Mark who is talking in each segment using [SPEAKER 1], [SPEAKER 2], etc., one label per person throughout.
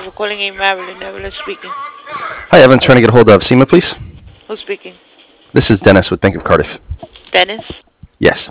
[SPEAKER 1] you for calling in Maryland. Evelyn speaking.
[SPEAKER 2] Hi, Evan. Trying to get a hold of Seema, please.
[SPEAKER 1] Who's speaking?
[SPEAKER 2] This is Dennis with Bank of Cardiff.
[SPEAKER 1] Dennis?
[SPEAKER 2] Yes.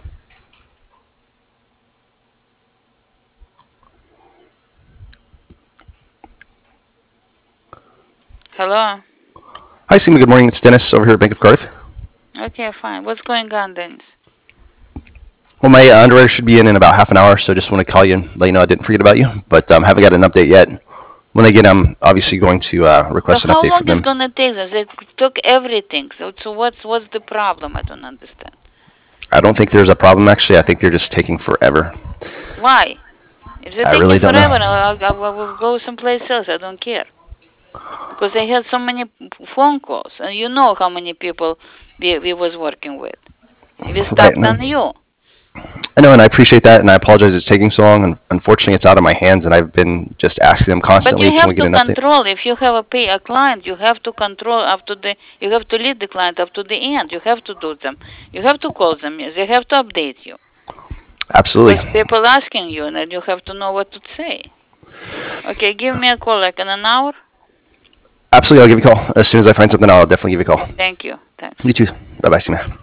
[SPEAKER 1] Hello?
[SPEAKER 2] Hi, Seema. Good morning. It's Dennis over here at Bank of Cardiff.
[SPEAKER 1] Okay, fine. What's going on, Dennis?
[SPEAKER 2] Well, my underwriter should be in about half an hour, so just want to call you and let you know I didn't forget about you, but haven't got an update yet. When they get, I'm obviously going to
[SPEAKER 1] So
[SPEAKER 2] request an
[SPEAKER 1] how
[SPEAKER 2] update
[SPEAKER 1] long
[SPEAKER 2] from
[SPEAKER 1] is
[SPEAKER 2] them.
[SPEAKER 1] gonna take them? They took everything. So what's the problem? I don't understand.
[SPEAKER 2] I don't think there's a problem, actually. I think they're just taking forever.
[SPEAKER 1] Why? If they're
[SPEAKER 2] I
[SPEAKER 1] taking
[SPEAKER 2] really don't
[SPEAKER 1] forever,
[SPEAKER 2] know.
[SPEAKER 1] I will go someplace else. I don't care. Because I had so many phone calls, and you know how many people we was working with. We
[SPEAKER 2] Right.
[SPEAKER 1] stopped on you.
[SPEAKER 2] I know, and I appreciate that, and I apologize it's taking so long. And unfortunately, it's out of my hands, and I've been just asking them
[SPEAKER 1] But you
[SPEAKER 2] constantly, "Can we
[SPEAKER 1] have
[SPEAKER 2] get
[SPEAKER 1] to
[SPEAKER 2] an update?"
[SPEAKER 1] control. If you have a client, you have to control up to the. You have to lead the client up to the end. You have to do them. You have to call them. They have to update you
[SPEAKER 2] Absolutely.
[SPEAKER 1] because people asking you, and then you have to know what to say. Okay, give me a call like in an hour.
[SPEAKER 2] Absolutely, I'll give you a call as soon as I find something. I'll definitely give you a call.
[SPEAKER 1] Thank you. Thanks.
[SPEAKER 2] You too. Bye bye, Sina.